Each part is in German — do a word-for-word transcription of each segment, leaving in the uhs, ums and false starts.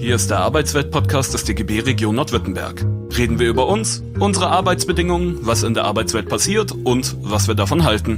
Hier ist der Arbeitswelt-Podcast des D G B Region Nordwürttemberg. Reden wir über uns, unsere Arbeitsbedingungen, was in der Arbeitswelt passiert und was wir davon halten.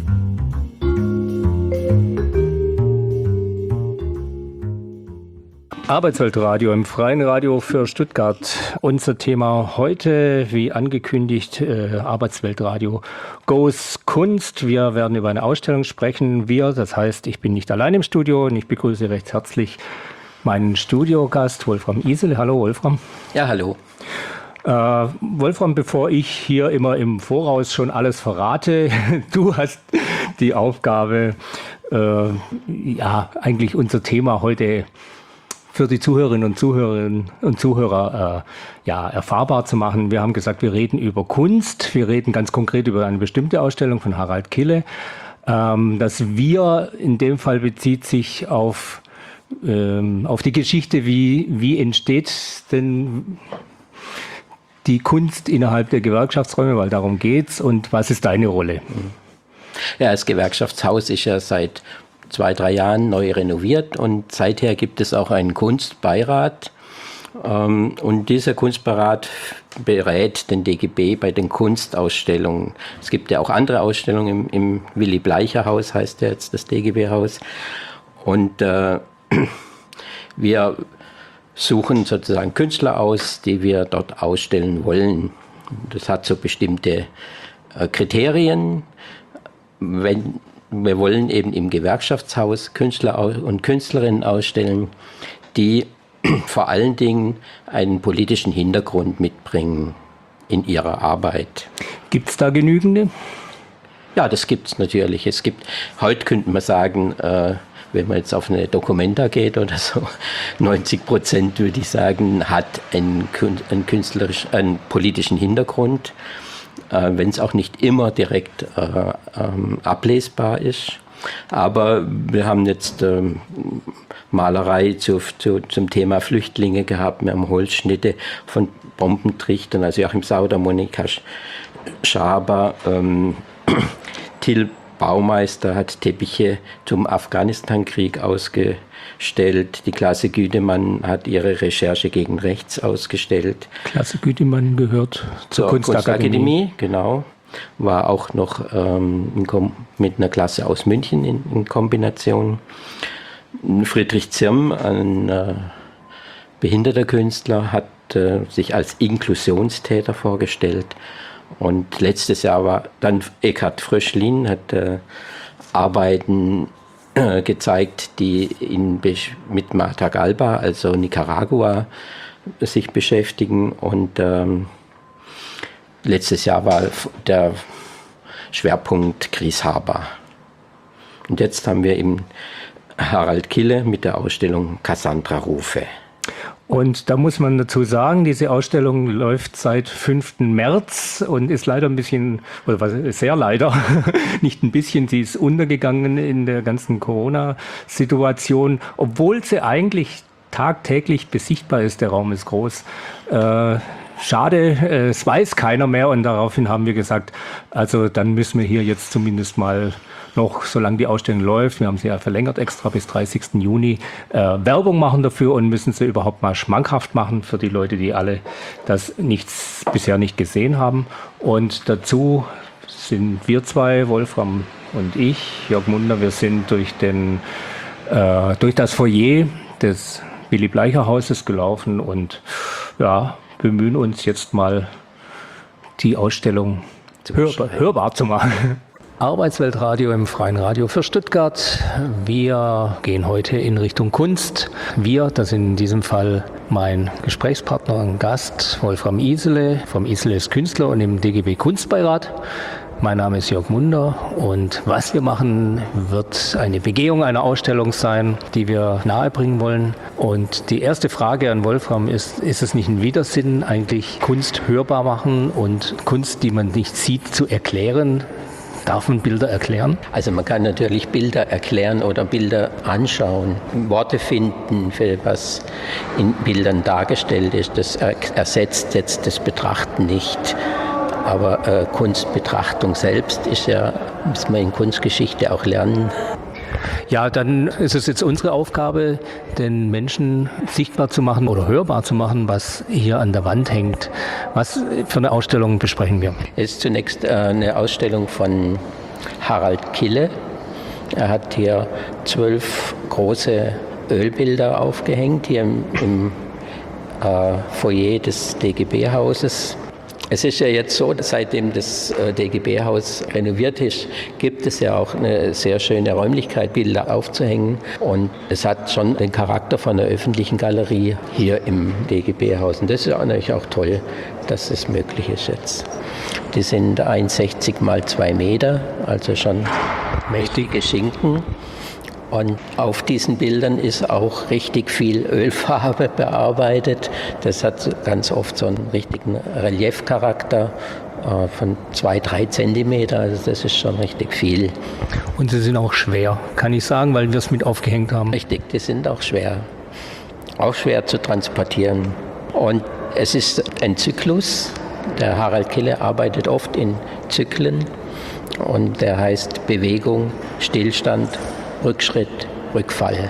Arbeitsweltradio im Freien Radio für Stuttgart. Unser Thema heute, wie angekündigt, äh, Arbeitsweltradio Goes Kunst. Wir werden über eine Ausstellung sprechen. Wir, das heißt, ich bin nicht allein im Studio und ich begrüße recht herzlich meinen Studiogast Wolfram Isele. Hallo Wolfram. Ja, hallo. Äh, Wolfram, bevor ich hier immer im Voraus schon alles verrate, du hast die Aufgabe, äh, ja, eigentlich unser Thema heute für die Zuhörerinnen und Zuhörerinnen und Zuhörer äh, ja, erfahrbar zu machen. Wir haben gesagt, wir reden über Kunst. Wir reden ganz konkret über eine bestimmte Ausstellung von Harald Kille. Ähm, das Wir in dem Fall bezieht sich auf, ähm, auf die Geschichte, wie, wie entsteht denn die Kunst innerhalb der Gewerkschaftsräume, weil darum geht's. Und was ist deine Rolle? Ja, das Gewerkschaftshaus ist ja seit zwei, drei Jahren neu renoviert und seither gibt es auch einen Kunstbeirat. Ähm, und dieser Kunstbeirat berät den D G B bei den Kunstausstellungen. Es gibt ja auch andere Ausstellungen im, im Willy-Bleicher-Haus, heißt ja jetzt das D G B-Haus. Und äh, wir suchen sozusagen Künstler aus, die wir dort ausstellen wollen. Das hat so bestimmte äh, Kriterien. Wenn Wir wollen eben im Gewerkschaftshaus Künstler und Künstlerinnen ausstellen, die vor allen Dingen einen politischen Hintergrund mitbringen in ihrer Arbeit. Gibt es da genügende? Ja, das gibt es natürlich. Es gibt, heute könnte man sagen, äh, wenn man jetzt auf eine Documenta geht oder so, neunzig Prozent würde ich sagen, hat einen, einen, künstlerisch, einen politischen Hintergrund. Äh, wenn es auch nicht immer direkt äh, ähm, ablesbar ist. Aber wir haben jetzt ähm, Malerei zu, zu, zum Thema Flüchtlinge gehabt. Wir haben Holzschnitte von Bombentrichtern, also Joachim Sauder, Monika Schaber, ähm, Till Baumeister hat Teppiche zum Afghanistan-Krieg ausgestellt. Die Klasse Güdemann hat ihre Recherche gegen rechts ausgestellt. Klasse Güdemann gehört zur, zur Kunstakademie. Kunstakademie, genau. War auch noch ähm, in Kom- mit einer Klasse aus München in, in Kombination. Friedrich Zirm, ein äh, behinderter Künstler, hat äh, sich als Inklusionstäter vorgestellt. Und letztes Jahr war dann Eckhard Fröschlin, hat äh, Arbeiten äh, gezeigt, die in, mit Matagalpa, also Nicaragua, sich beschäftigen. Und ähm, letztes Jahr war der Schwerpunkt Grieshaber. Und jetzt haben wir eben Harald Kille mit der Ausstellung Cassandra-Rufe. Und da muss man dazu sagen, diese Ausstellung läuft seit fünften März und ist leider ein bisschen, oder was, sehr leider, nicht ein bisschen, sie ist untergegangen in der ganzen Corona-Situation, obwohl sie eigentlich tagtäglich besichtbar ist, der Raum ist groß. Äh, Schade, es weiß keiner mehr und daraufhin haben wir gesagt, also dann müssen wir hier jetzt zumindest mal noch, solange die Ausstellung läuft, wir haben sie ja verlängert extra bis dreißigsten Juni, äh, Werbung machen dafür und müssen sie überhaupt mal schmackhaft machen für die Leute, die alle das nichts, bisher nicht gesehen haben. Und dazu sind wir zwei, Wolfram und ich, Jörg Munder, wir sind durch, den, äh, durch das Foyer des Willy-Bleicher-Hauses gelaufen und ja, bemühen uns jetzt mal, die Ausstellung hörbar, hörbar zu machen. Arbeitsweltradio im Freien Radio für Stuttgart. Wir gehen heute in Richtung Kunst. Wir, das sind in diesem Fall mein Gesprächspartner und Gast, Wolfram Isele. Vom Isele ist Künstler und im D G B Kunstbeirat. Mein Name ist Jörg Munder und was wir machen, wird eine Begehung einer Ausstellung sein, die wir nahebringen wollen. Und die erste Frage an Wolfram ist, ist es nicht ein Widersinn, eigentlich Kunst hörbar machen und Kunst, die man nicht sieht, zu erklären? Darf man Bilder erklären? Also man kann natürlich Bilder erklären oder Bilder anschauen, Worte finden, für was in Bildern dargestellt ist. Das ersetzt jetzt das Betrachten nicht. Aber äh, Kunstbetrachtung selbst ist ja, muss man in Kunstgeschichte auch lernen. Ja, dann ist es jetzt unsere Aufgabe, den Menschen sichtbar zu machen oder hörbar zu machen, was hier an der Wand hängt. Was für eine Ausstellung besprechen wir? Es ist zunächst eine Ausstellung von Harald Kille. Er hat hier zwölf große Ölbilder aufgehängt, hier im, im äh, Foyer des D G B-Hauses. Es ist ja jetzt so, seitdem das D G B-Haus renoviert ist, gibt es ja auch eine sehr schöne Räumlichkeit, Bilder aufzuhängen. Und es hat schon den Charakter von einer öffentlichen Galerie hier im D G B-Haus. Und das ist natürlich auch toll, dass es möglich ist jetzt. Die sind eins Komma sechzig mal zwei Meter, also schon mächtige Schinken. Und auf diesen Bildern ist auch richtig viel Ölfarbe bearbeitet. Das hat ganz oft so einen richtigen Reliefcharakter äh, von zwei, drei Zentimeter. Also das ist schon richtig viel. Und sie sind auch schwer, kann ich sagen, weil wir es mit aufgehängt haben. Richtig, die sind auch schwer. Auch schwer zu transportieren. Und es ist ein Zyklus. Der Harald Kille arbeitet oft in Zyklen. Und der heißt Bewegung, Stillstand, Rückschritt, Rückfall.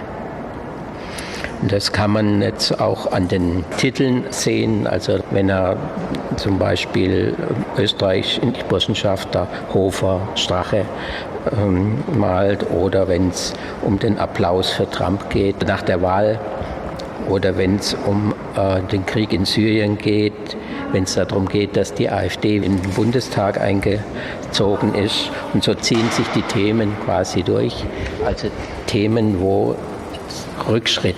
Und das kann man jetzt auch an den Titeln sehen. Also wenn er zum Beispiel Österreich in die Burschenschafter, Hofer, Strache ähm, malt oder wenn es um den Applaus für Trump geht nach der Wahl oder wenn es um äh, den Krieg in Syrien geht, wenn es darum geht, dass die AfD in den Bundestag eingezogen ist. Und so ziehen sich die Themen quasi durch. Also Themen, wo Rückschritt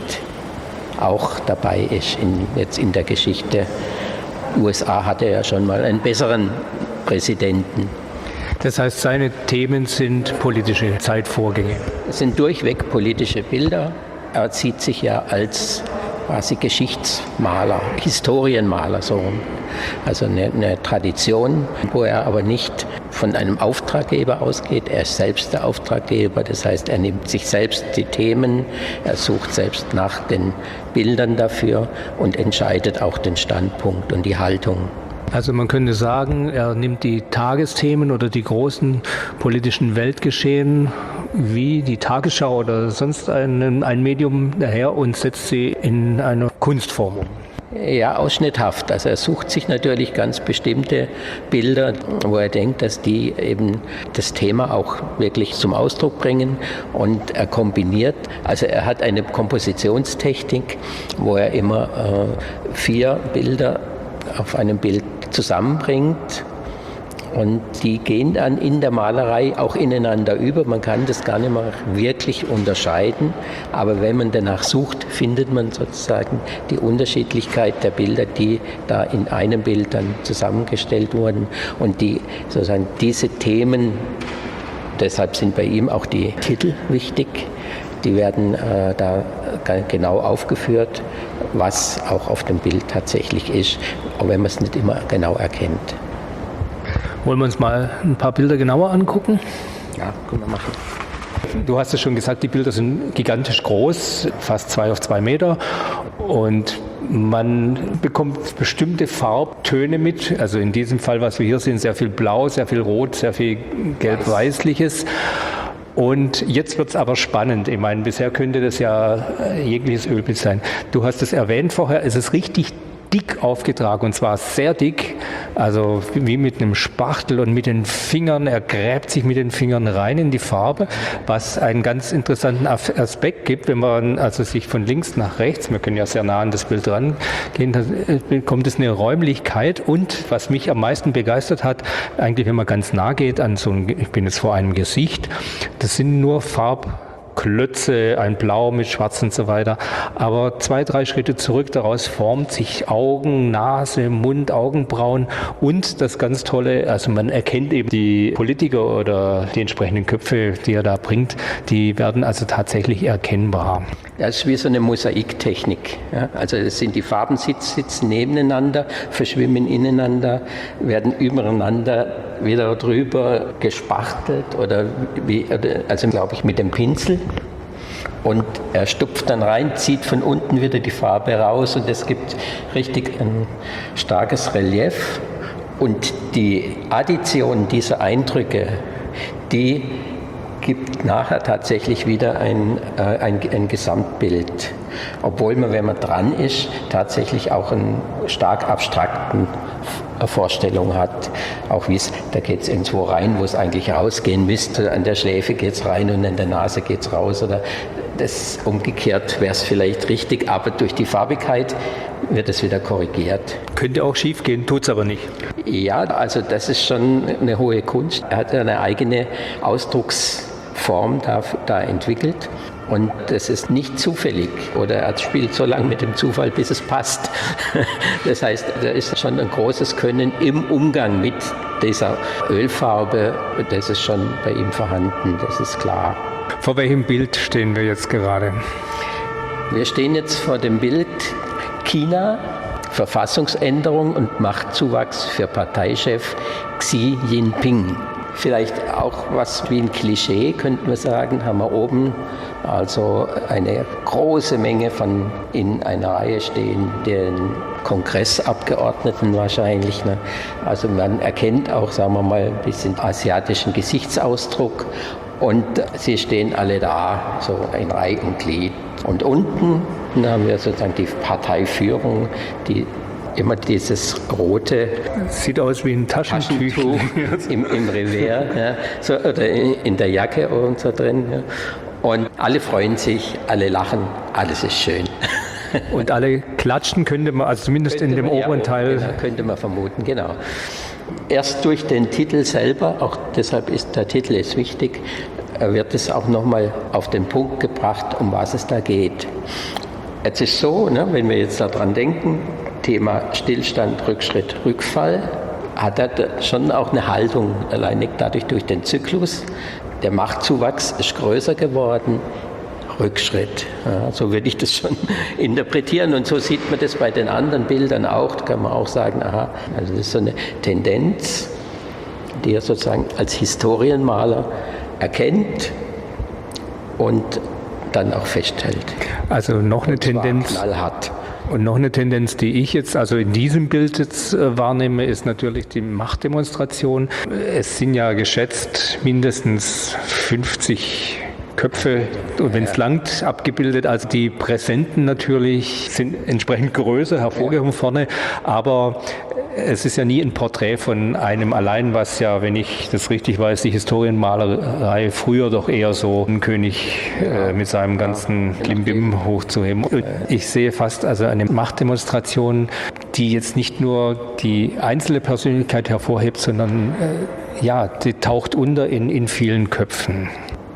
auch dabei ist in, jetzt in der Geschichte. U S A hatte ja schon mal einen besseren Präsidenten. Das heißt, seine Themen sind politische Zeitvorgänge. Es sind durchweg politische Bilder. Er sieht sich ja als quasi Geschichtsmaler, Historienmaler so. Also eine, eine Tradition, wo er aber nicht von einem Auftraggeber ausgeht. Er ist selbst der Auftraggeber, das heißt, er nimmt sich selbst die Themen, er sucht selbst nach den Bildern dafür und entscheidet auch den Standpunkt und die Haltung. Also man könnte sagen, er nimmt die Tagesthemen oder die großen politischen Weltgeschehen wie die Tagesschau oder sonst ein, ein Medium daher und setzt sie in eine Kunstform um. Ja, ausschnitthaft. Also er sucht sich natürlich ganz bestimmte Bilder, wo er denkt, dass die eben das Thema auch wirklich zum Ausdruck bringen und er kombiniert. Also er hat eine Kompositionstechnik, wo er immer äh, vier Bilder auf einem Bild zusammenbringt. Und die gehen dann in der Malerei auch ineinander über. Man kann das gar nicht mehr wirklich unterscheiden. Aber wenn man danach sucht, findet man sozusagen die Unterschiedlichkeit der Bilder, die da in einem Bild dann zusammengestellt wurden. Und die sozusagen diese Themen, deshalb sind bei ihm auch die Titel wichtig. Die werden äh, da genau aufgeführt, was auch auf dem Bild tatsächlich ist, auch wenn man es nicht immer genau erkennt. Wollen wir uns mal ein paar Bilder genauer angucken? Ja, können wir machen. Du hast es schon gesagt, die Bilder sind gigantisch groß, fast zwei auf zwei Meter. Und man bekommt bestimmte Farbtöne mit. Also in diesem Fall, was wir hier sehen, sehr viel Blau, sehr viel Rot, sehr viel Gelb-Weißliches. Und jetzt wird es aber spannend. Ich meine, bisher könnte das ja jegliches Ölbild sein. Du hast es erwähnt vorher, es ist richtig dick aufgetragen und zwar sehr dick, also wie mit einem Spachtel und mit den Fingern, er gräbt sich mit den Fingern rein in die Farbe, was einen ganz interessanten Aspekt gibt, wenn man also sich von links nach rechts, wir können ja sehr nah an das Bild rangehen, dann bekommt es eine Räumlichkeit und was mich am meisten begeistert hat, eigentlich wenn man ganz nah geht an so ein, ich bin jetzt vor einem Gesicht, das sind nur Farb Klötze, ein Blau mit Schwarz und so weiter. Aber zwei, drei Schritte zurück, daraus formt sich Augen, Nase, Mund, Augenbrauen und das ganz Tolle, also man erkennt eben die Politiker oder die entsprechenden Köpfe, die er da bringt, die werden also tatsächlich erkennbar. Das ist wie so eine Mosaiktechnik. Ja? Also es sind die Farben sitzen, sitzen nebeneinander, verschwimmen ineinander, werden übereinander wieder drüber gespachtelt oder wie, also glaube ich mit dem Pinsel. Und er stupft dann rein, zieht von unten wieder die Farbe raus und es gibt richtig ein starkes Relief. Und die Addition dieser Eindrücke, die gibt nachher tatsächlich wieder ein, äh, ein, ein Gesamtbild. Obwohl man, wenn man dran ist, tatsächlich auch einen stark abstrakten Vorstellung hat, auch wie es, da geht es irgendwo rein, wo es eigentlich rausgehen müsste, an der Schläfe geht es rein und an der Nase geht es raus, oder das umgekehrt wäre es vielleicht richtig, aber durch die Farbigkeit wird es wieder korrigiert. Könnte auch schief gehen, tut es aber nicht. Ja, also das ist schon eine hohe Kunst. Er hat eine eigene Ausdrucksform da, da entwickelt. Und das ist nicht zufällig, oder er spielt so lange mit dem Zufall, bis es passt. Das heißt, da ist schon ein großes Können im Umgang mit dieser Ölfarbe, das ist schon bei ihm vorhanden, das ist klar. Vor welchem Bild stehen wir jetzt gerade? Wir stehen jetzt vor dem Bild China, Verfassungsänderung und Machtzuwachs für Parteichef Xi Jinping. Vielleicht auch was wie ein Klischee, könnten wir sagen, haben wir oben also eine große Menge von in einer Reihe stehenden Kongressabgeordneten wahrscheinlich. Ne? Also man erkennt auch, sagen wir mal, ein bisschen asiatischen Gesichtsausdruck und sie stehen alle da, so in Reihe und Glied. Und unten haben wir sozusagen die Parteiführung, die immer dieses rote, sieht aus wie ein Taschentuch im, im Revers, ja, so, oder in der Jacke und so drin. Ja. Und alle freuen sich, alle lachen, alles ist schön. Und alle klatschen könnte man, also zumindest könnte in dem oberen ja, Teil. Genau, könnte man vermuten, genau. Erst durch den Titel selber, auch deshalb ist der Titel ist wichtig, wird es auch nochmal auf den Punkt gebracht, um was es da geht. Es ist so, ne, wenn wir jetzt daran denken, Thema Stillstand, Rückschritt, Rückfall, hat er schon auch eine Haltung, alleine dadurch durch den Zyklus. Der Machtzuwachs ist größer geworden, Rückschritt. Ja, so würde ich das schon interpretieren. Und so sieht man das bei den anderen Bildern auch. Da kann man auch sagen, aha, also das ist so eine Tendenz, die er sozusagen als Historienmaler erkennt und dann auch festhält. Also noch eine Tendenz. Knallhart. Und noch eine Tendenz, die ich jetzt also in diesem Bild jetzt äh, wahrnehme, ist natürlich die Machtdemonstration. Es sind ja geschätzt mindestens fünfzig Köpfe und wenn es langt abgebildet, also die Präsenten natürlich sind entsprechend größer, hervorgehoben vorne, aber es ist ja nie ein Porträt von einem allein, was ja, wenn ich das richtig weiß, die Historienmalerei früher doch eher so ein König äh, mit seinem ganzen Klimbim hochzuheben. Und ich sehe fast also eine Machtdemonstration, die jetzt nicht nur die einzelne Persönlichkeit hervorhebt, sondern äh, ja, die taucht unter in, in vielen Köpfen.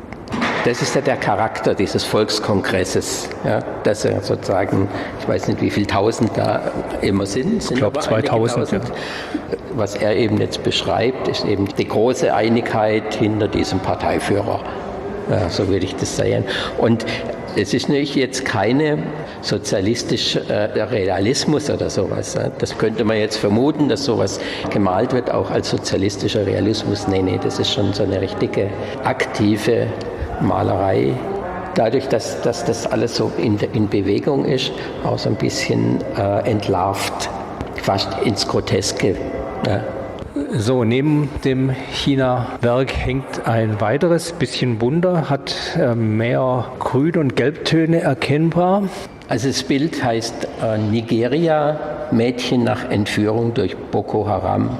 Das ist ja der Charakter dieses Volkskongresses, ja, dass er sozusagen, ich weiß nicht, wie viele Tausend da immer sind. sind ich glaube zweitausend. Ja. Was er eben jetzt beschreibt, ist eben die große Einigkeit hinter diesem Parteiführer. Ja, so würde ich das sehen. Und es ist nicht jetzt keine sozialistische äh, Realismus oder sowas. Ja. Das könnte man jetzt vermuten, dass sowas gemalt wird, auch als sozialistischer Realismus. Nee, nee, das ist schon so eine richtige aktive Malerei, dadurch, dass, dass das alles so in, in Bewegung ist, auch so ein bisschen äh, entlarvt, fast ins Groteske. Ja. So, neben dem China-Werk hängt ein weiteres, bisschen bunter, hat äh, mehr Grün- und Gelbtöne erkennbar. Also das Bild heißt äh, Nigeria, Mädchen nach Entführung durch Boko Haram,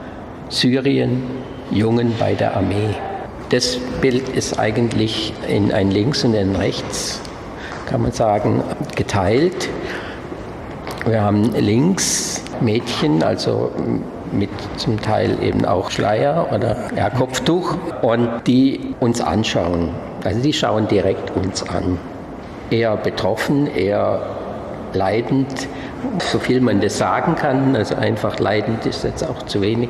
Syrien, Jungen bei der Armee. Das Bild ist eigentlich in ein Links und ein Rechts, kann man sagen, geteilt. Wir haben links Mädchen, also mit zum Teil eben auch Schleier oder ja, Kopftuch, und die uns anschauen. Also die schauen direkt uns an. Eher betroffen, eher leidend, so viel man das sagen kann. Also einfach leidend ist jetzt auch zu wenig.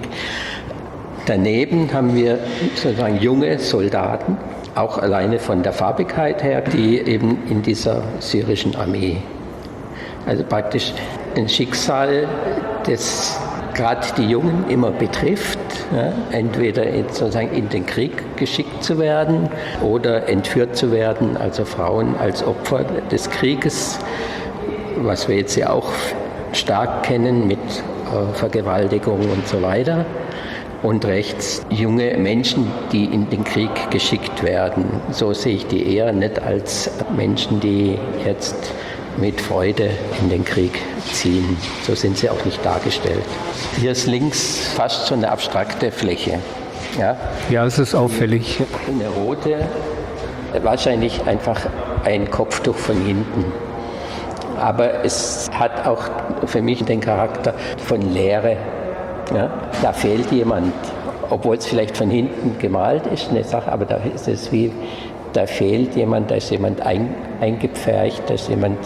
Daneben haben wir sozusagen junge Soldaten, auch alleine von der Farbigkeit her, die eben in dieser syrischen Armee, also praktisch ein Schicksal, das gerade die Jungen immer betrifft, ja, entweder in, sozusagen in den Krieg geschickt zu werden oder entführt zu werden, also Frauen als Opfer des Krieges, was wir jetzt ja auch stark kennen mit äh, Vergewaltigung und so weiter. und rechts junge Menschen, die in den Krieg geschickt werden. So sehe ich die eher nicht als Menschen, die jetzt mit Freude in den Krieg ziehen. So sind sie auch nicht dargestellt. Hier ist links fast schon eine abstrakte Fläche. Ja, ja, es ist auffällig. Eine rote, wahrscheinlich einfach ein Kopftuch von hinten. Aber es hat auch für mich den Charakter von Leere. Ja, da fehlt jemand, obwohl es vielleicht von hinten gemalt ist, eine Sache, aber da ist es wie, da fehlt jemand, da ist jemand ein, eingepfercht, da ist jemand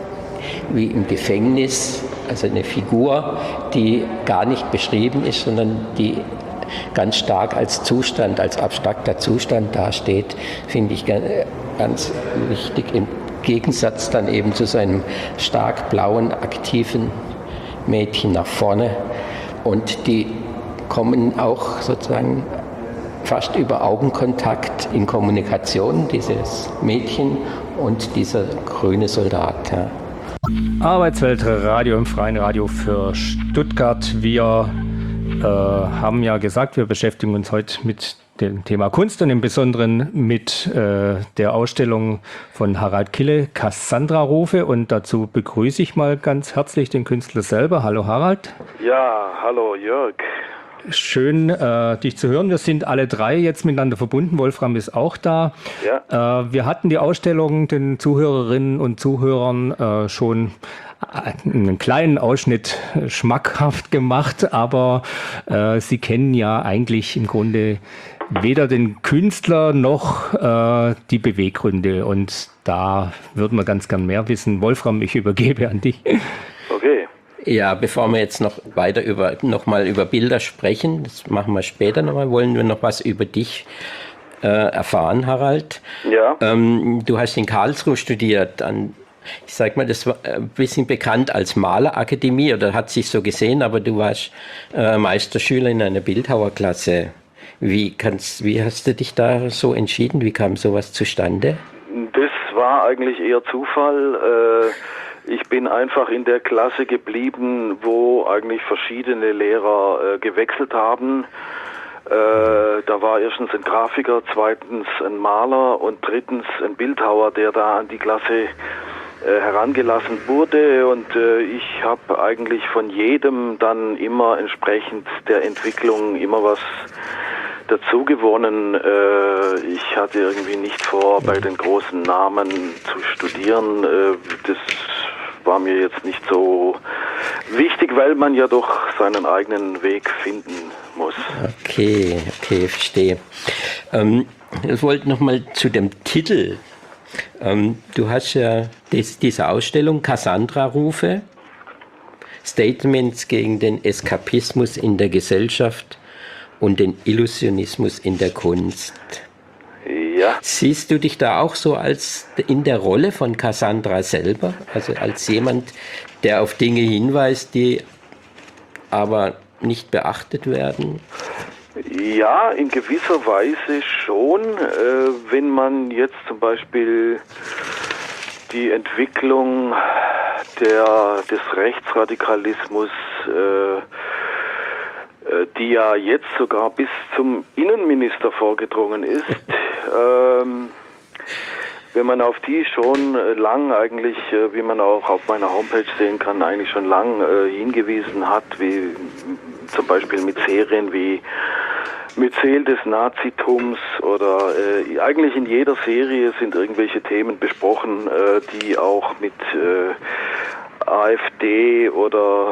wie im Gefängnis, also eine Figur, die gar nicht beschrieben ist, sondern die ganz stark als Zustand, als abstrakter Zustand dasteht, finde ich ganz wichtig, im Gegensatz dann eben zu seinem stark blauen, aktiven Mädchen nach vorne. Und die kommen auch sozusagen fast über Augenkontakt in Kommunikation, dieses Mädchen und dieser grüne Soldat. Ja. Arbeitsweltradio im Freien Radio für Stuttgart. Wir äh, haben ja gesagt, wir beschäftigen uns heute mit dem Thema Kunst und im Besonderen mit äh, der Ausstellung von Harald Kille, Cassandra-Rufe. Und dazu begrüße ich mal ganz herzlich den Künstler selber. Hallo Harald. Ja, hallo Jörg. Schön, äh, dich zu hören. Wir sind alle drei jetzt miteinander verbunden. Wolfram ist auch da. Ja. Äh, wir hatten die Ausstellung den Zuhörerinnen und Zuhörern äh, schon einen kleinen Ausschnitt schmackhaft gemacht, aber äh, sie kennen ja eigentlich im Grunde weder den Künstler noch äh, die Beweggründe. Und da würden wir ganz gern mehr wissen. Wolfram, ich übergebe an dich. Okay. Ja, bevor wir jetzt noch weiter über noch mal über Bilder sprechen, das machen wir später nochmal, wollen wir noch was über dich äh, erfahren, Harald. Ja. Ähm, du hast in Karlsruhe studiert, an, ich sag mal, das war ein bisschen bekannt als Malerakademie, oder hat sich so gesehen, aber du warst äh, Meisterschüler in einer Bildhauerklasse. Wie, kannst, wie hast du dich da so entschieden? Wie kam sowas zustande? Das war eigentlich eher Zufall. Ich bin einfach in der Klasse geblieben, wo eigentlich verschiedene Lehrer gewechselt haben. Da war erstens ein Grafiker, zweitens ein Maler und drittens ein Bildhauer, der da an die Klasse herangelassen wurde, und ich habe eigentlich von jedem dann immer entsprechend der Entwicklung immer was dazu gewonnen. Ich hatte irgendwie nicht vor, bei den großen Namen zu studieren. Das war mir jetzt nicht so wichtig, weil man ja doch seinen eigenen Weg finden muss. Okay, okay, verstehe. Ähm, ich wollte noch mal zu dem Titel. Ähm, du hast ja das, diese Ausstellung Cassandra-Rufe, Statements gegen den Eskapismus in der Gesellschaft und den Illusionismus in der Kunst. Ja. Siehst du dich da auch so als in der Rolle von Cassandra selber, also als jemand, der auf Dinge hinweist, die aber nicht beachtet werden? Ja, in gewisser Weise schon. Äh, wenn man jetzt zum Beispiel die Entwicklung der, des Rechtsradikalismus, äh, äh, die ja jetzt sogar bis zum Innenminister vorgedrungen ist, ähm, wenn man auf die schon lang eigentlich, äh, wie man auch auf meiner Homepage sehen kann, eigentlich schon lang äh, hingewiesen hat, wie zum Beispiel mit Serien wie Myzel des Nazitums oder äh, eigentlich in jeder Serie sind irgendwelche Themen besprochen, äh, die auch mit äh, AfD oder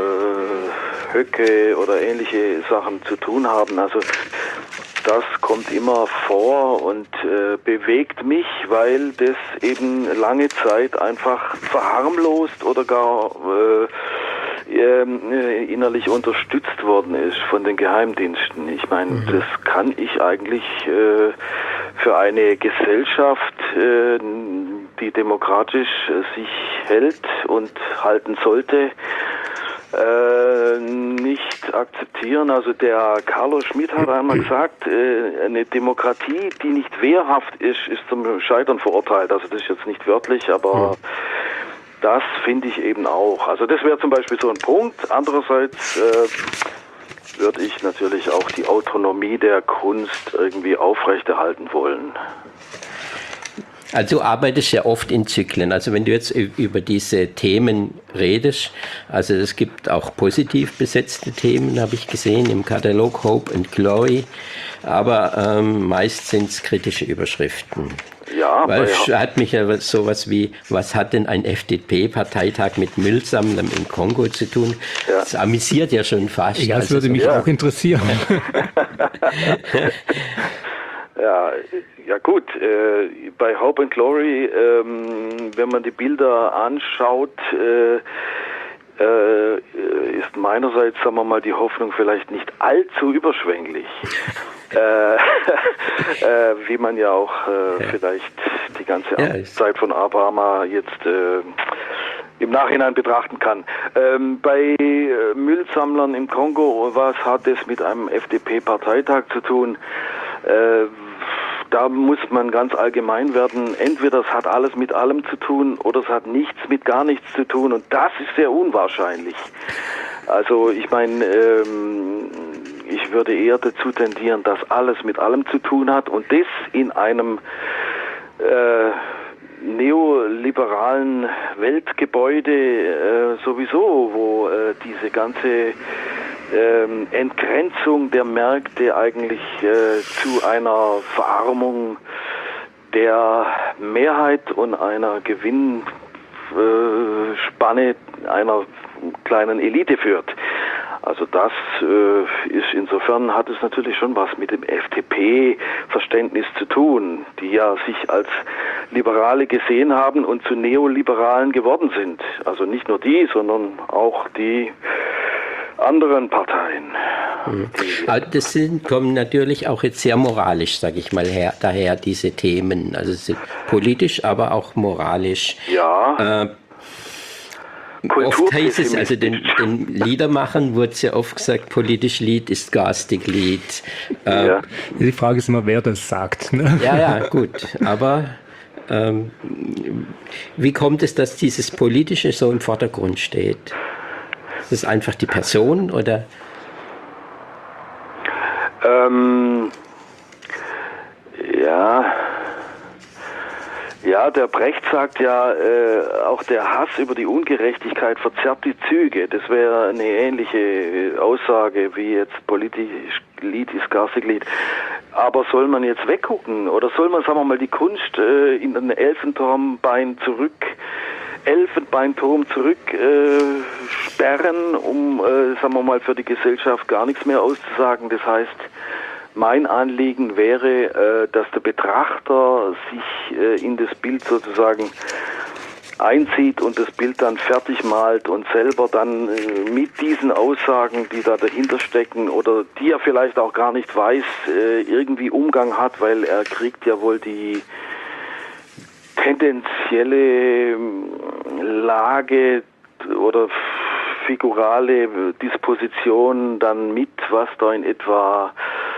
äh, Höcke oder ähnliche Sachen zu tun haben. Also das kommt immer vor und äh, bewegt mich, weil das eben lange Zeit einfach verharmlost oder gar äh, äh, innerlich unterstützt worden ist von den Geheimdiensten. Ich meine, mhm. das kann ich eigentlich äh, für eine Gesellschaft, äh, die demokratisch äh, sich hält und halten sollte, Äh, nicht akzeptieren. Also der Carlo Schmitt hat einmal gesagt, äh, eine Demokratie, die nicht wehrhaft ist, ist zum Scheitern verurteilt. Also das ist jetzt nicht wörtlich, aber das finde ich eben auch. Also das wäre zum Beispiel so ein Punkt. Andererseits, äh, würde ich natürlich auch die Autonomie der Kunst irgendwie aufrechterhalten wollen. Also du arbeitest ja oft in Zyklen. Also wenn du jetzt über diese Themen redest, also es gibt auch positiv besetzte Themen, habe ich gesehen, im Katalog Hope and Glory, aber ähm, meist sind es kritische Überschriften. Ja, weil es hat mich ja sowas wie, was hat denn ein F D P-Parteitag mit Müllsammlern im Kongo zu tun? Ja. Das amüsiert ja schon fast. Ja, das also würde so mich ja. auch interessieren. Ja, ja gut, äh, bei Hope and Glory, ähm, wenn man die Bilder anschaut, äh, äh, ist meinerseits, sagen wir mal, die Hoffnung vielleicht nicht allzu überschwänglich. äh, äh, wie man ja auch äh, ja. vielleicht die ganze ja, Zeit von Obama jetzt äh, im Nachhinein betrachten kann. Ähm, bei äh, Müllsammlern im Kongo, was hat es mit einem F D P-Parteitag zu tun? Äh, Da muss man ganz allgemein werden, entweder es hat alles mit allem zu tun oder es hat nichts mit gar nichts zu tun und das ist sehr unwahrscheinlich. Also ich meine, ähm, ich würde eher dazu tendieren, dass alles mit allem zu tun hat und das in einem äh, neoliberalen Weltgebäude äh, sowieso, wo äh, diese ganze Ähm, Entgrenzung der Märkte eigentlich äh, zu einer Verarmung der Mehrheit und einer Gewinnspanne äh, einer kleinen Elite führt. Also das äh, ist insofern hat es natürlich schon was mit dem F D P-Verständnis zu tun, die ja sich als Liberale gesehen haben und zu Neoliberalen geworden sind. Also nicht nur die, sondern auch die anderen Parteien. Mhm. Aber das sind, kommen natürlich auch jetzt sehr moralisch, sage ich mal, her, daher diese Themen. Also es sind politisch, aber auch moralisch. Ja. Äh, oft heißt es, also den, den Liedermachern wurde es ja oft gesagt, politisch Lied ist garstig Lied. Äh, ja. Die Frage ist immer, wer das sagt. Ne? Ja, ja, gut. Aber ähm, wie kommt es, dass dieses Politische so im Vordergrund steht? Ist es einfach die Person oder? Ähm, ja, ja, der Brecht sagt ja, äh, auch der Hass über die Ungerechtigkeit verzerrt die Züge. Das wäre eine ähnliche Aussage wie jetzt politisch Lied ist garstig Lied. Aber soll man jetzt weggucken oder soll man, sagen wir mal, die Kunst äh, in den Elfenturmbein zurück Elfenbeinturm zurück äh, sperren, um, äh, sagen wir mal, für die Gesellschaft gar nichts mehr auszusagen. Das heißt, mein Anliegen wäre, äh, dass der Betrachter sich äh, in das Bild sozusagen einzieht und das Bild dann fertig malt und selber dann äh, mit diesen Aussagen, die da dahinter stecken oder die er vielleicht auch gar nicht weiß, äh, irgendwie Umgang hat, weil er kriegt ja wohl die tendenzielle Lage oder figurale Disposition dann mit, was da in etwa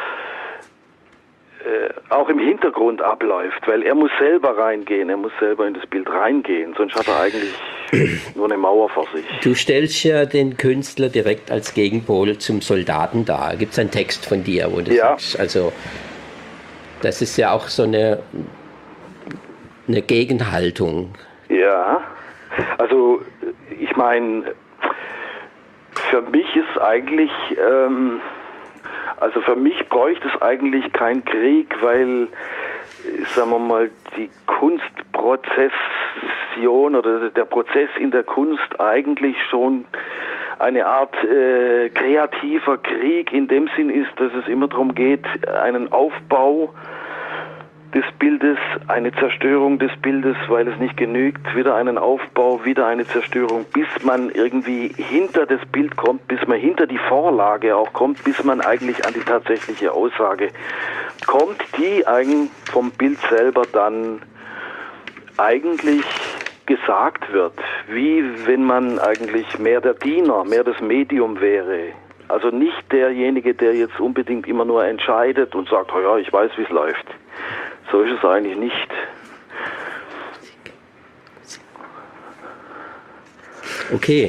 äh, auch im Hintergrund abläuft, weil er muss selber reingehen, er muss selber in das Bild reingehen, sonst hat er eigentlich nur eine Mauer vor sich. Du stellst ja den Künstler direkt als Gegenpol zum Soldaten dar. Gibt es einen Text von dir, wo du ja. sagst, also das ist ja auch so eine eine Gegenhaltung. Ja, also ich meine, für mich ist eigentlich, ähm, also für mich bräuchte es eigentlich keinen Krieg, weil, sagen wir mal, die Kunstprozession oder der Prozess in der Kunst eigentlich schon eine Art äh, kreativer Krieg in dem Sinn ist, dass es immer darum geht, einen Aufbau des Bildes, eine Zerstörung des Bildes, weil es nicht genügt, wieder einen Aufbau, wieder eine Zerstörung, bis man irgendwie hinter das Bild kommt, bis man hinter die Vorlage auch kommt, bis man eigentlich an die tatsächliche Aussage kommt, die eigentlich vom Bild selber dann eigentlich gesagt wird, wie wenn man eigentlich mehr der Diener, mehr das Medium wäre. Also nicht derjenige, der jetzt unbedingt immer nur entscheidet und sagt, oh ja, ich weiß, wie es läuft. So ist es eigentlich nicht. Okay,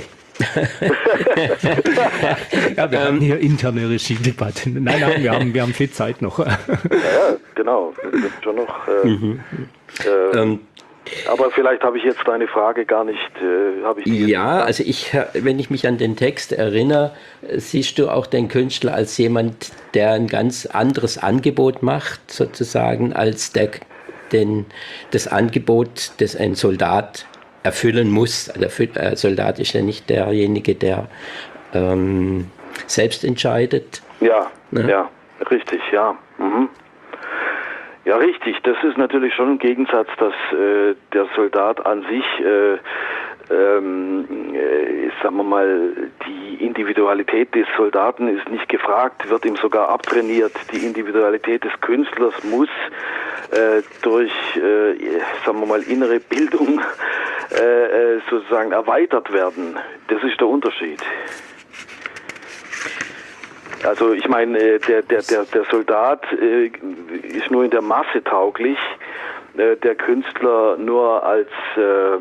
Ja, wir haben hier interne Regiedebatten. Nein, nein, wir haben, wir haben viel Zeit noch. Ja, genau. Wir sind schon noch. Äh, Mhm. äh, Ähm, aber vielleicht habe ich jetzt deine Frage gar nicht. Äh, habe ich die Ja, jetzt- also ich, wenn ich mich an den Text erinnere, siehst du auch den Künstler als jemand, der ein ganz anderes Angebot macht, sozusagen, als der, den, das Angebot, das ein Soldat erfüllen muss. Der Fü- äh, Soldat ist ja nicht derjenige, der ähm, selbst entscheidet. Ja, Ne? ja, richtig, ja. Mhm. Ja, richtig. Das ist natürlich schon ein Gegensatz, dass äh, der Soldat an sich, äh, ähm, äh, sagen wir mal, die Individualität des Soldaten ist nicht gefragt, wird ihm sogar abtrainiert. Die Individualität des Künstlers muss äh, durch, äh, sagen wir mal, innere Bildung äh, äh, sozusagen erweitert werden. Das ist der Unterschied. Also ich meine, äh, der, der, der, der Soldat äh, ist nur in der Masse tauglich, äh, der Künstler nur als äh,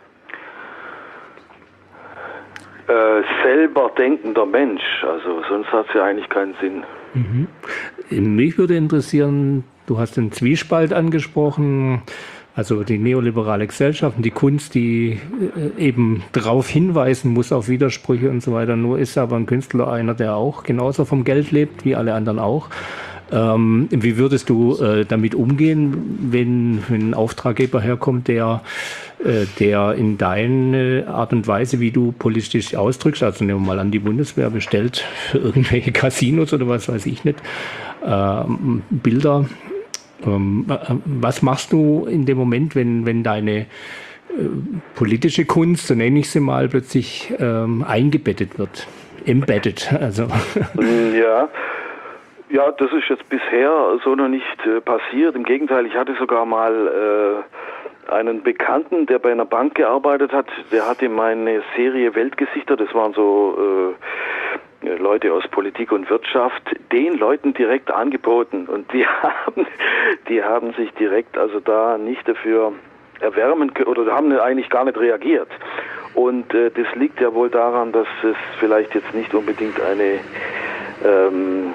äh, selber denkender Mensch. Also sonst hat es ja eigentlich keinen Sinn. Mich würde interessieren, du hast den Zwiespalt angesprochen, also die neoliberale Gesellschaft und die Kunst, die äh, eben darauf hinweisen muss, auf Widersprüche und so weiter. Nur ist aber ein Künstler einer, der auch genauso vom Geld lebt, wie alle anderen auch. Ähm, wie würdest du äh, damit umgehen, wenn, wenn ein Auftraggeber herkommt, der, äh, der in deine Art und Weise, wie du politisch dich ausdrückst, also nehmen wir mal an, die Bundeswehr bestellt für irgendwelche Casinos oder was weiß ich nicht, ähm, Bilder. Ähm, was machst du in dem Moment, wenn, wenn deine äh, politische Kunst, so nenne ich sie mal, plötzlich ähm, eingebettet wird? Embedded, also. Ja. Ja, das ist jetzt bisher so noch nicht äh, passiert. Im Gegenteil, ich hatte sogar mal äh, einen Bekannten, der bei einer Bank gearbeitet hat. Der hatte meine Serie Weltgesichter, das waren so äh, Leute aus Politik und Wirtschaft, den Leuten direkt angeboten. Und die haben, die haben sich direkt also da nicht dafür erwärmen können oder haben eigentlich gar nicht reagiert. Und äh, das liegt ja wohl daran, dass es vielleicht jetzt nicht unbedingt eine ähm,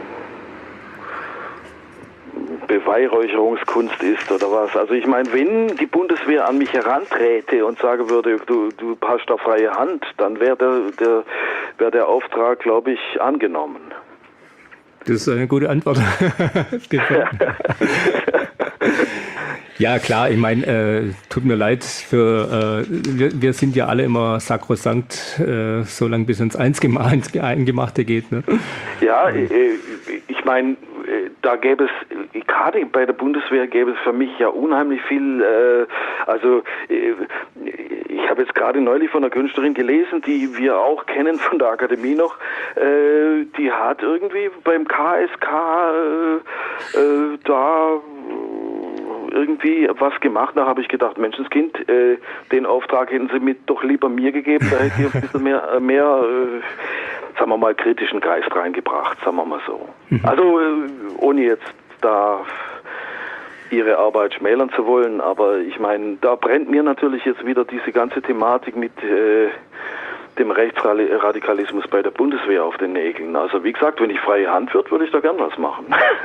Beweihräucherungskunst ist oder was. Also ich meine, wenn die Bundeswehr an mich heranträte und sagen würde, du, du hast da freie Hand, dann wäre der, der, wär der Auftrag, glaube ich, angenommen. Das ist eine gute Antwort. Das gefällt mir. Ja, klar, ich meine, äh, tut mir leid für, äh, wir, wir sind ja alle immer sakrosankt, äh, so lange bis ins Eingemachte geht. Ne? Ja, äh, ich meine, äh, da gäbe es, gerade bei der Bundeswehr gäbe es für mich ja unheimlich viel, äh, also äh, ich habe jetzt gerade neulich von einer Künstlerin gelesen, die wir auch kennen von der Akademie noch, äh, die hat irgendwie beim K S K äh, äh, da irgendwie was gemacht. Da habe ich gedacht, Menschenskind, äh, den Auftrag hätten sie mit doch lieber mir gegeben, da hätte ich ein bisschen mehr, mehr äh, sagen wir mal, kritischen Geist reingebracht, sagen wir mal so. Mhm. Also, äh, ohne jetzt da ihre Arbeit schmälern zu wollen, aber ich meine, da brennt mir natürlich jetzt wieder diese ganze Thematik mit äh, dem Rechtsradikalismus bei der Bundeswehr auf den Nägeln. Also wie gesagt, wenn ich freie Hand würde, würde ich da gern was machen.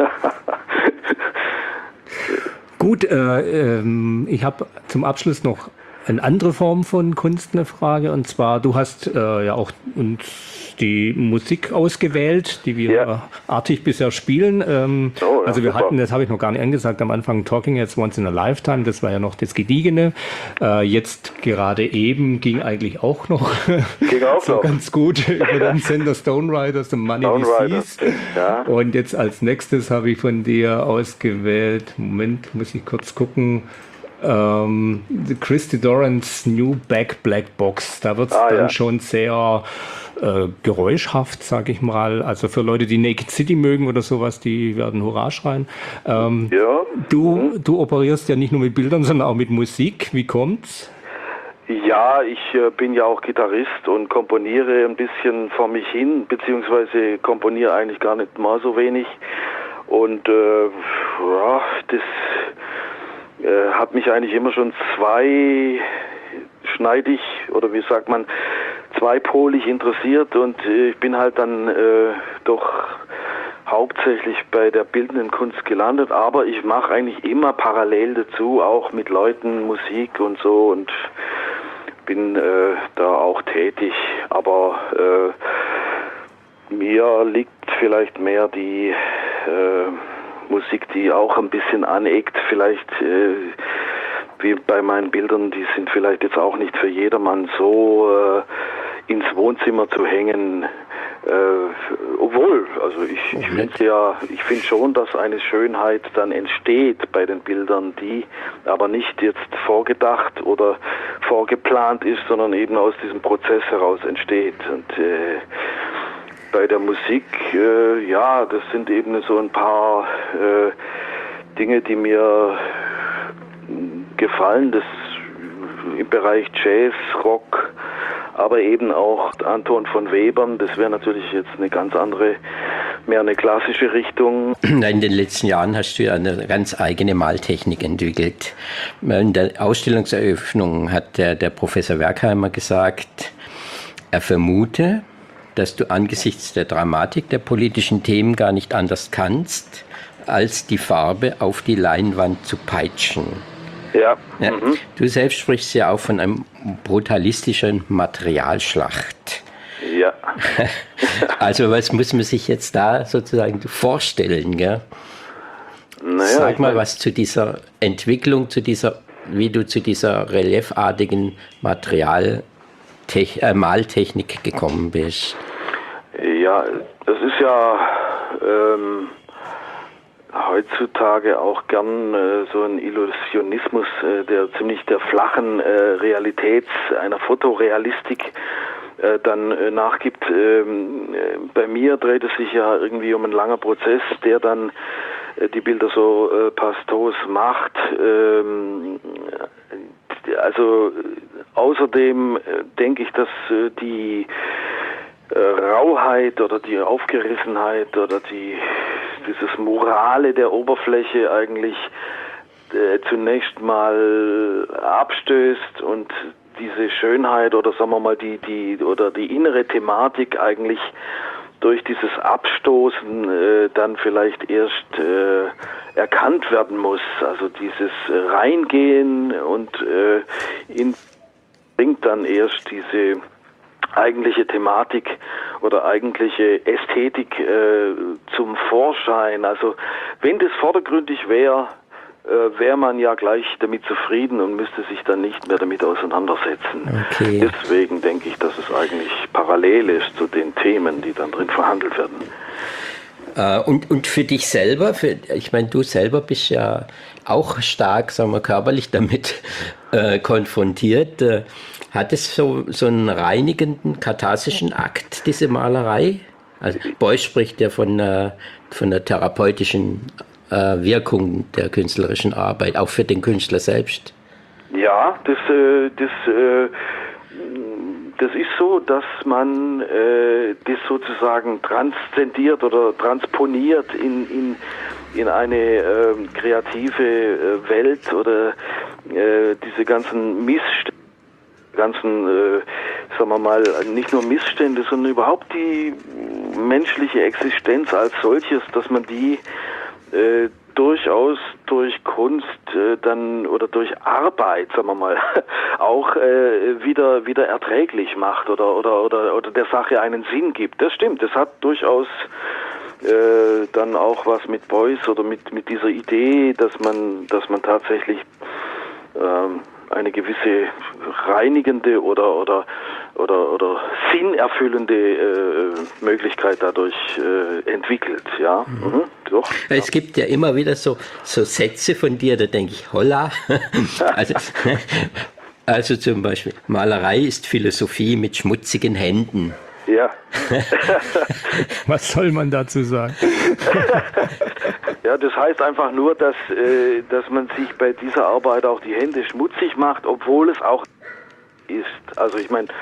Gut, äh, ähm, ich habe zum Abschluss noch eine andere Form von Kunst eine Frage, und zwar, du hast äh, ja auch uns die Musik ausgewählt, die wir ja. artig bisher spielen. Ähm, oh, ja, also wir super. hatten, das habe ich noch gar nicht angesagt, am Anfang Talking Heads Once in a Lifetime, das war ja noch das Gediegene. Äh, jetzt gerade eben ging eigentlich auch noch ging auch so noch. ganz gut über den Sender Stone Riders und Money Stone D Riders, Cs. ja. Und jetzt als nächstes habe ich von dir ausgewählt, Moment, muss ich kurz gucken, ähm, Christy Dorrans New Back Black Box. Da wird es ah, dann ja. schon sehr äh, geräuschhaft, sage ich mal. Also für Leute, die Naked City mögen oder sowas, die werden Hurra schreien. Ähm, ja. du, mhm. du operierst ja nicht nur mit Bildern, sondern auch mit Musik. Wie kommt's? Ja, ich äh, bin ja auch Gitarrist und komponiere ein bisschen vor mich hin, beziehungsweise komponiere eigentlich gar nicht mal so wenig. Und äh, ja, das äh, hat mich eigentlich immer schon zweischneidig, oder wie sagt man, zweipolig interessiert und äh, ich bin halt dann äh, doch hauptsächlich bei der bildenden Kunst gelandet, aber ich mache eigentlich immer parallel dazu auch mit Leuten Musik und so und bin äh, da auch tätig, aber äh, mir liegt vielleicht mehr die äh, Musik, die auch ein bisschen aneckt, vielleicht äh, wie bei meinen Bildern, die sind vielleicht jetzt auch nicht für jedermann so äh, ins Wohnzimmer zu hängen, äh, obwohl, also ich, ich finde ja, ich finde schon, dass eine Schönheit dann entsteht bei den Bildern, die aber nicht jetzt vorgedacht oder vorgeplant ist, sondern eben aus diesem Prozess heraus entsteht. Und äh, bei der Musik, äh, ja, das sind eben so ein paar äh, Dinge, die mir gefallen, das im Bereich Jazz, Rock, aber eben auch Anton von Webern, das wäre natürlich jetzt eine ganz andere, mehr eine klassische Richtung. In den letzten Jahren hast du ja eine ganz eigene Maltechnik entwickelt. In der Ausstellungseröffnung hat der, der Professor Werkheimer gesagt, er vermute, dass du angesichts der Dramatik der politischen Themen gar nicht anders kannst, als die Farbe auf die Leinwand zu peitschen. Ja. Ja. Mhm. Du selbst sprichst ja auch von einem brutalistischen Materialschlacht. Ja. Also was muss man sich jetzt da sozusagen vorstellen? Gell? Naja, Sag mal ich mein, was zu dieser Entwicklung, zu dieser, wie du zu dieser reliefartigen Material äh, Maltechnik gekommen bist. Ja, das ist ja ähm, heutzutage auch gern äh, so ein Illusionismus, äh, der ziemlich der flachen äh, Realität, einer Fotorealistik äh, dann äh, nachgibt. Ähm, äh, bei mir dreht es sich ja irgendwie um einen langen Prozess, der dann äh, die Bilder so äh, pastos macht. Ähm, also außerdem äh, denke ich, dass äh, die äh, Rauheit oder die Aufgerissenheit oder die dieses Morale der Oberfläche eigentlich äh, zunächst mal abstößt und diese Schönheit oder sagen wir mal die die oder die innere Thematik eigentlich durch dieses Abstoßen äh, dann vielleicht erst äh, erkannt werden muss. Also dieses Reingehen und äh, in bringt dann erst diese eigentliche Thematik oder eigentliche Ästhetik äh, zum Vorschein. Also wenn das vordergründig wäre, äh, wäre man ja gleich damit zufrieden und müsste sich dann nicht mehr damit auseinandersetzen. Okay. Deswegen denke ich, dass es eigentlich parallel ist zu den Themen, die dann drin verhandelt werden. Äh, und, und für dich selber, für, ich meine, du selber bist ja auch stark, sagen wir, körperlich damit äh, konfrontiert. Äh, hat es so, so einen reinigenden, katharsischen Akt, diese Malerei? Also Beuys spricht ja von, äh, von der therapeutischen äh, Wirkung der künstlerischen Arbeit, auch für den Künstler selbst. Ja, das, äh, das, äh, das ist so, dass man äh, das sozusagen transzendiert oder transponiert in, in, in eine äh, kreative äh, Welt oder äh, diese ganzen Missstände, ganzen, äh, sagen wir mal, nicht nur Missstände, sondern überhaupt die menschliche Existenz als solches, dass man die äh, durchaus durch Kunst äh, dann oder durch Arbeit, sagen wir mal, auch äh, wieder wieder erträglich macht oder oder oder oder der Sache einen Sinn gibt. Das stimmt, das hat durchaus äh, dann auch was mit Beuys oder mit mit dieser Idee, dass man dass man tatsächlich ähm, eine gewisse reinigende oder oder oder oder sinnerfüllende äh, Möglichkeit dadurch äh, entwickelt, ja. Mhm. Mhm, doch. Es gibt ja immer wieder so so Sätze von dir, da denke ich, holla. also, also zum Beispiel, Malerei ist Philosophie mit schmutzigen Händen. Ja. Was soll man dazu sagen? Ja, das heißt einfach nur, dass, äh, dass man sich bei dieser Arbeit auch die Hände schmutzig macht, obwohl es auch ist. Also ich meine,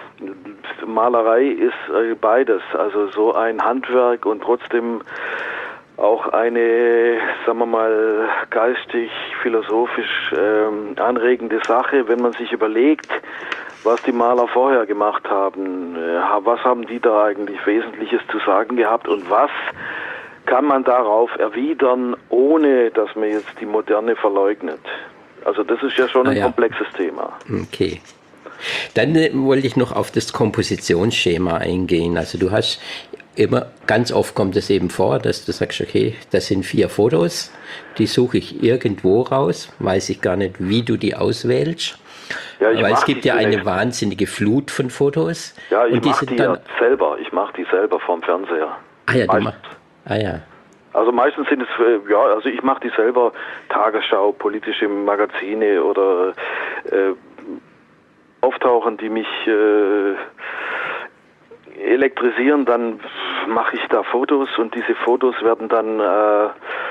Malerei ist äh, beides. Also so ein Handwerk und trotzdem auch eine, sagen wir mal, geistig, philosophisch ähm, anregende Sache, wenn man sich überlegt, was die Maler vorher gemacht haben, was haben die da eigentlich Wesentliches zu sagen gehabt und was kann man darauf erwidern, ohne dass man jetzt die Moderne verleugnet. Also das ist ja schon ein ah, ja. komplexes Thema. Okay. Dann äh, wollte ich noch auf das Kompositionsschema eingehen. Also du hast immer, ganz oft kommt es eben vor, dass du sagst, okay, das sind vier Fotos, die suche ich irgendwo raus, weiß ich gar nicht, wie du die auswählst. Ja, aber es gibt ja eine wahnsinnige Flut von Fotos. Ja, ich mache die ja selber, ich mache die selber vom Fernseher. Ah ja, du machst, ah ja. Also meistens sind es, ja, also ich mache die selber, Tagesschau, politische Magazine oder äh, auftauchen, die mich äh, elektrisieren, dann mache ich da Fotos und diese Fotos werden dann, äh,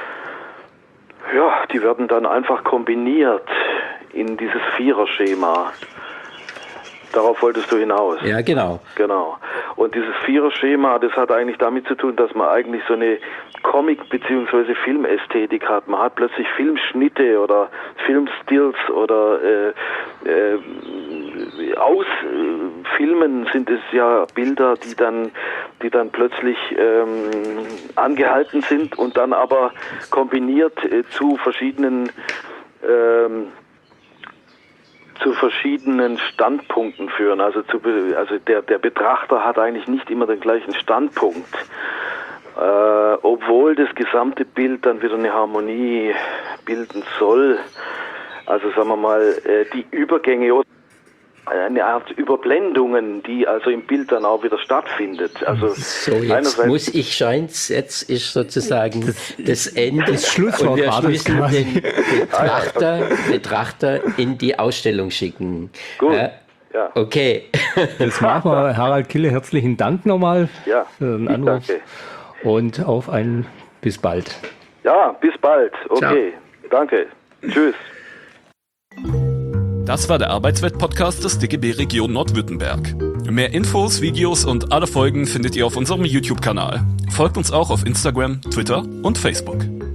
ja, die werden dann einfach kombiniert in dieses Viererschema. Darauf wolltest du hinaus. Ja, genau. Genau. Und dieses Viererschema, das hat eigentlich damit zu tun, dass man eigentlich so eine Comic- bzw. Filmästhetik hat. Man hat plötzlich Filmschnitte oder Filmstills oder äh, äh, aus äh, Filmen sind es ja Bilder, die dann, die dann plötzlich ähm, angehalten sind und dann aber kombiniert äh, zu verschiedenen ähm, zu verschiedenen Standpunkten führen. Also, zu, also der, der Betrachter hat eigentlich nicht immer den gleichen Standpunkt, äh, obwohl das gesamte Bild dann wieder eine Harmonie bilden soll. Also sagen wir mal, äh, die Übergänge oder eine Art Überblendungen, die also im Bild dann auch wieder stattfindet. Also so, jetzt muss ich scheint's, jetzt ist sozusagen das, das Ende, das Schlusswort, und wir müssen den Betrachter, Betrachter in die Ausstellung schicken. Gut. Äh, ja. Okay. Das machen wir. Harald Kille, herzlichen Dank nochmal ja, für den Anruf. Danke. Und auf ein bis bald. Ja, bis bald. Okay. Ciao. Danke. Tschüss. Das war der Arbeitswelt-Podcast des D G B Region Nordwürttemberg. Mehr Infos, Videos und alle Folgen findet ihr auf unserem YouTube-Kanal. Folgt uns auch auf Instagram, Twitter und Facebook.